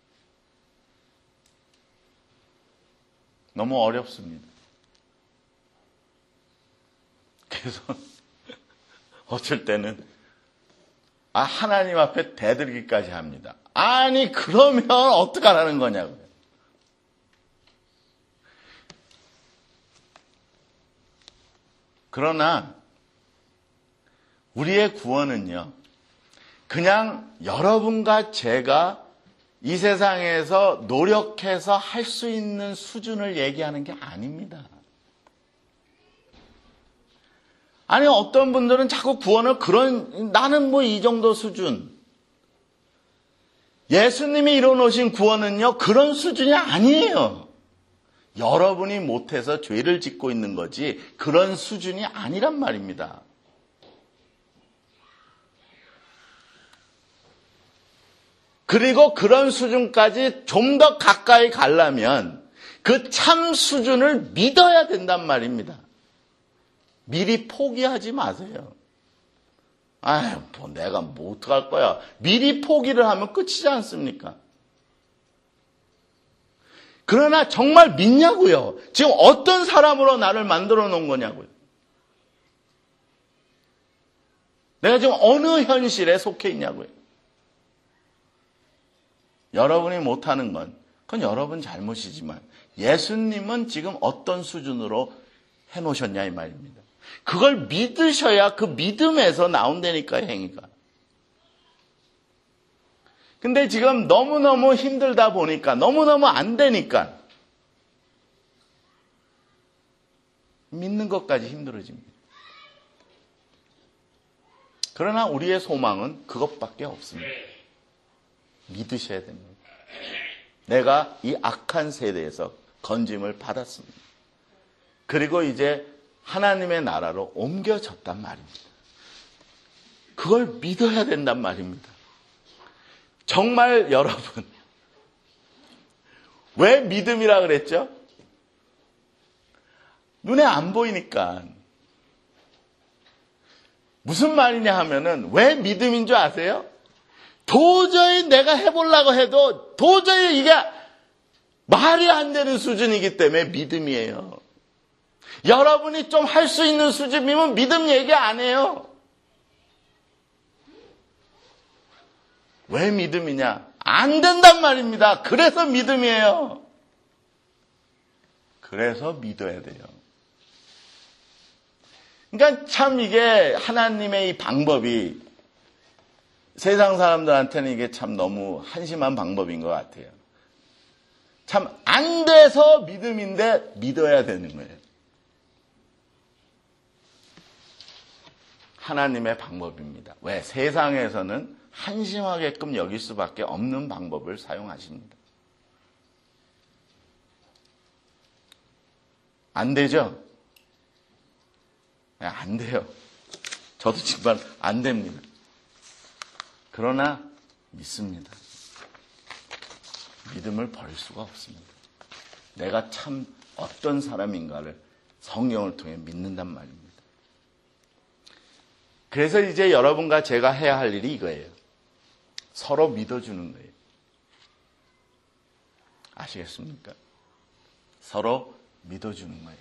너무 어렵습니다. 그래서 어쩔 때는 하나님 앞에 대들기까지 합니다. 아니 그러면 어떡하라는 거냐고요. 그러나 우리의 구원은요, 그냥 여러분과 제가 이 세상에서 노력해서 할 수 있는 수준을 얘기하는 게 아닙니다. 아니 어떤 분들은 자꾸 구원을 나는 이 정도 수준. 예수님이 이뤄놓으신 구원은요, 그런 수준이 아니에요. 여러분이 못해서 죄를 짓고 있는 거지 그런 수준이 아니란 말입니다. 그리고 그런 수준까지 좀 더 가까이 가려면 그 참 수준을 믿어야 된단 말입니다. 미리 포기하지 마세요. 내가 어떡할 거야. 미리 포기를 하면 끝이지 않습니까? 그러나 정말 믿냐고요. 지금 어떤 사람으로 나를 만들어 놓은 거냐고요. 내가 지금 어느 현실에 속해 있냐고요. 여러분이 못하는 건 그건 여러분 잘못이지만 예수님은 지금 어떤 수준으로 해놓으셨냐 이 말입니다. 그걸 믿으셔야 그 믿음에서 나온다니까요, 행위가. 근데 지금 너무너무 힘들다 보니까, 너무너무 안 되니까 믿는 것까지 힘들어집니다. 그러나 우리의 소망은 그것밖에 없습니다. 믿으셔야 됩니다. 내가 이 악한 세대에서 건짐을 받았습니다. 그리고 이제 하나님의 나라로 옮겨졌단 말입니다. 그걸 믿어야 된단 말입니다. 정말 여러분, 왜 믿음이라 그랬죠? 눈에 안 보이니까. 무슨 말이냐 하면은 왜 믿음인 줄 아세요? 도저히 내가 해보려고 해도 도저히 이게 말이 안 되는 수준이기 때문에 믿음이에요. 여러분이 좀 할 수 있는 수준이면 믿음 얘기 안 해요. 왜 믿음이냐? 안 된단 말입니다. 그래서 믿음이에요. 그래서 믿어야 돼요. 그러니까 참 이게 하나님의 이 방법이 세상 사람들한테는 이게 참 너무 한심한 방법인 것 같아요. 참 안 돼서 믿음인데 믿어야 되는 거예요. 하나님의 방법입니다. 왜? 세상에서는 한심하게끔 여길 수밖에 없는 방법을 사용하십니다. 안 되죠? 안 돼요. 저도 정말 안 됩니다. 그러나 믿습니다. 믿음을 버릴 수가 없습니다. 내가 참 어떤 사람인가를 성경을 통해 믿는단 말입니다. 그래서 이제 여러분과 제가 해야 할 일이 이거예요. 서로 믿어주는 거예요. 아시겠습니까? 서로 믿어주는 거예요.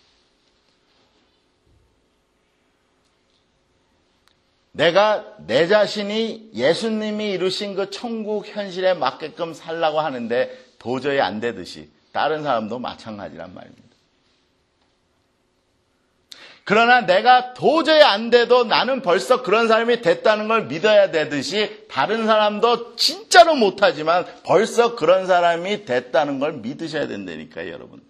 내가 내 자신이 예수님이 이루신 그 천국 현실에 맞게끔 살라고 하는데 도저히 안 되듯이 다른 사람도 마찬가지란 말입니다. 그러나 내가 도저히 안 돼도 나는 벌써 그런 사람이 됐다는 걸 믿어야 되듯이 다른 사람도 진짜로 못하지만 벌써 그런 사람이 됐다는 걸 믿으셔야 된다니까요, 여러분들.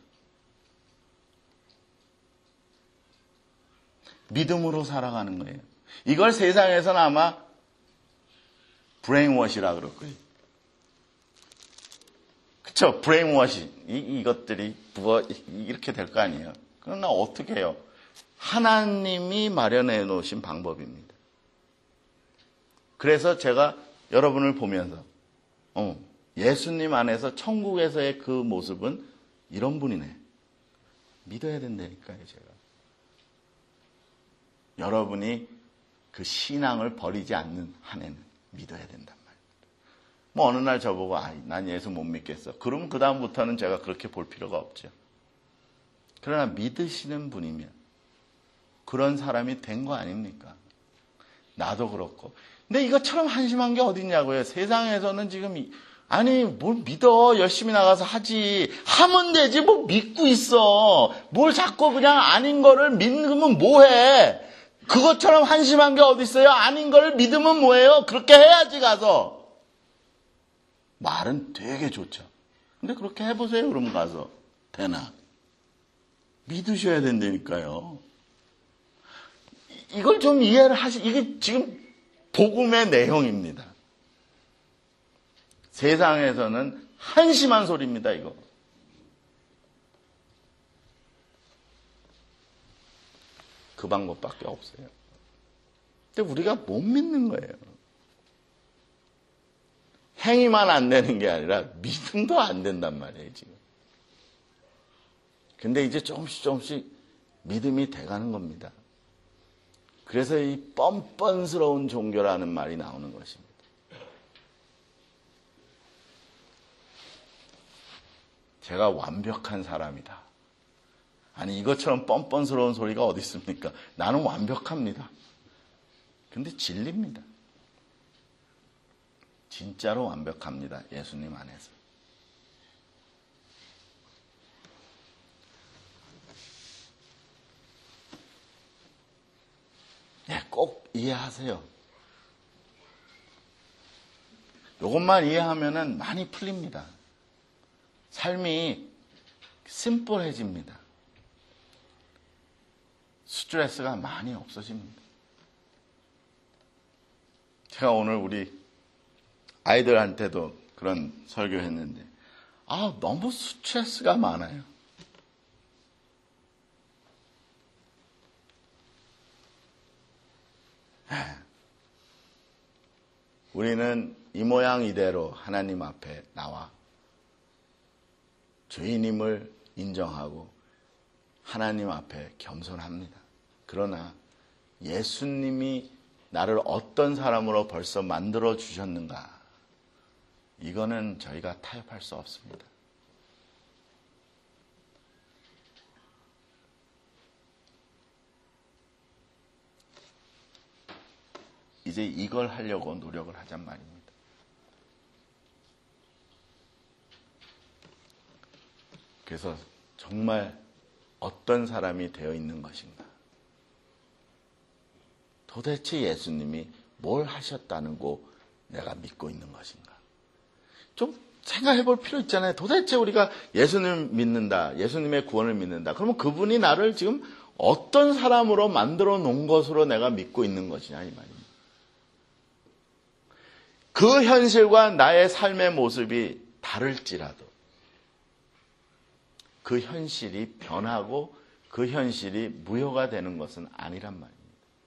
믿음으로 살아가는 거예요. 이걸 세상에서는 아마 브레인워시라 그럴 거예요. 그쵸? 브레인워시. 이것들이 이렇게 될 거 아니에요. 그러나 어떻게 해요? 하나님이 마련해 놓으신 방법입니다. 그래서 제가 여러분을 보면서 예수님 안에서 천국에서의 그 모습은 이런 분이네. 믿어야 된다니까요, 제가. 여러분이 그 신앙을 버리지 않는 한에는 믿어야 된단 말입니다. 뭐 어느 날 저보고 난 예수 못 믿겠어. 그러면 그 다음부터는 제가 그렇게 볼 필요가 없죠. 그러나 믿으시는 분이면 그런 사람이 된 거 아닙니까? 나도 그렇고. 근데 이것처럼 한심한 게 어딨냐고요. 세상에서는 지금 뭘 믿어. 열심히 나가서 하지. 하면 되지. 뭐 믿고 있어. 뭘 자꾸 그냥 아닌 거를 믿으면 뭐해. 그것처럼 한심한 게 어딨어요. 아닌 걸 믿으면 뭐해요. 그렇게 해야지 가서. 말은 되게 좋죠. 근데 그렇게 해보세요. 그럼 가서. 되나. 믿으셔야 된다니까요. 이걸 좀 이해를 이게 지금 복음의 내용입니다. 세상에서는 한심한 소리입니다, 이거. 그 방법밖에 없어요. 근데 우리가 못 믿는 거예요. 행위만 안 되는 게 아니라 믿음도 안 된단 말이에요, 지금. 근데 이제 조금씩 믿음이 돼가는 겁니다. 그래서 이 뻔뻔스러운 종교라는 말이 나오는 것입니다. 제가 완벽한 사람이다. 아니 이것처럼 뻔뻔스러운 소리가 어디 있습니까? 나는 완벽합니다. 근데 진리입니다. 진짜로 완벽합니다. 예수님 안에서. 네, 꼭 이해하세요. 이것만 이해하면은 많이 풀립니다. 삶이 심플해집니다. 스트레스가 많이 없어집니다. 제가 오늘 우리 아이들한테도 그런 설교했는데 너무 스트레스가 많아요. 우리는 이 모양 이대로 하나님 앞에 나와 죄인임을 인정하고 하나님 앞에 겸손합니다. 그러나 예수님이 나를 어떤 사람으로 벌써 만들어 주셨는가? 이거는 저희가 타협할 수 없습니다. 이제 이걸 하려고 노력을 하잔 말입니다. 그래서 정말 어떤 사람이 되어 있는 것인가? 도대체 예수님이 뭘 하셨다는 거 내가 믿고 있는 것인가? 좀 생각해 볼 필요 있잖아요. 도대체 우리가 예수님을 믿는다, 예수님의 구원을 믿는다. 그러면 그분이 나를 지금 어떤 사람으로 만들어 놓은 것으로 내가 믿고 있는 것이냐 이 말입니다. 그 현실과 나의 삶의 모습이 다를지라도 그 현실이 변하고 그 현실이 무효가 되는 것은 아니란 말입니다.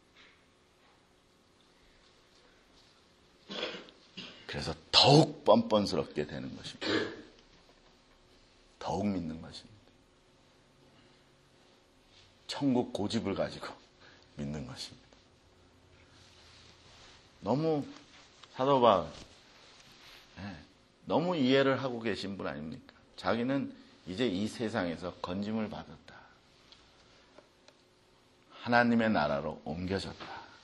그래서 더욱 뻔뻔스럽게 되는 것입니다. 더욱 믿는 것입니다. 천국 고집을 가지고 믿는 것입니다. 너무 사도 바울, 너무 이해를 하고 계신 분 아닙니까? 자기는 이제 이 세상에서 건짐을 받았다. 하나님의 나라로 옮겨졌다.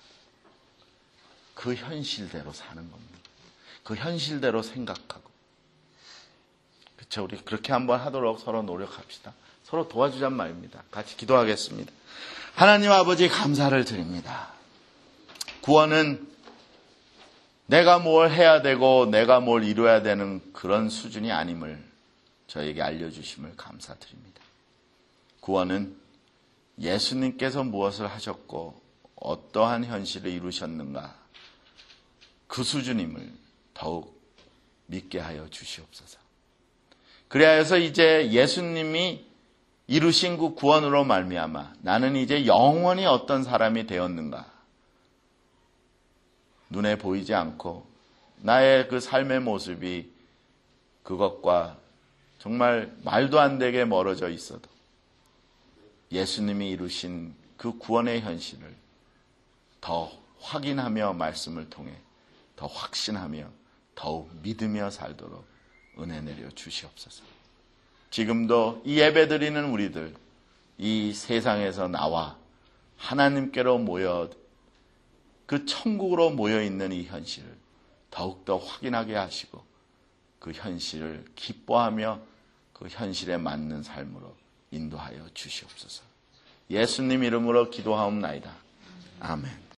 그 현실대로 사는 겁니다. 그 현실대로 생각하고. 그렇죠? 우리 그렇게 한번 하도록 서로 노력합시다. 서로 도와주잔 말입니다. 같이 기도하겠습니다. 하나님 아버지 감사를 드립니다. 구원은 내가 뭘 해야 되고 내가 뭘 이루어야 되는 그런 수준이 아님을 저에게 알려주심을 감사드립니다. 구원은 예수님께서 무엇을 하셨고 어떠한 현실을 이루셨는가 그 수준임을 더욱 믿게 하여 주시옵소서. 그래서 이제 예수님이 이루신 그 구원으로 말미암아 나는 이제 영원히 어떤 사람이 되었는가 눈에 보이지 않고 나의 그 삶의 모습이 그것과 정말 말도 안 되게 멀어져 있어도 예수님이 이루신 그 구원의 현실을 더 확인하며 말씀을 통해 더 확신하며 더욱 믿으며 살도록 은혜 내려 주시옵소서. 지금도 이 예배드리는 우리들 이 세상에서 나와 하나님께로 모여 그 천국으로 모여있는 이 현실을 더욱더 확인하게 하시고 그 현실을 기뻐하며 그 현실에 맞는 삶으로 인도하여 주시옵소서. 예수님 이름으로 기도하옵나이다. 아멘.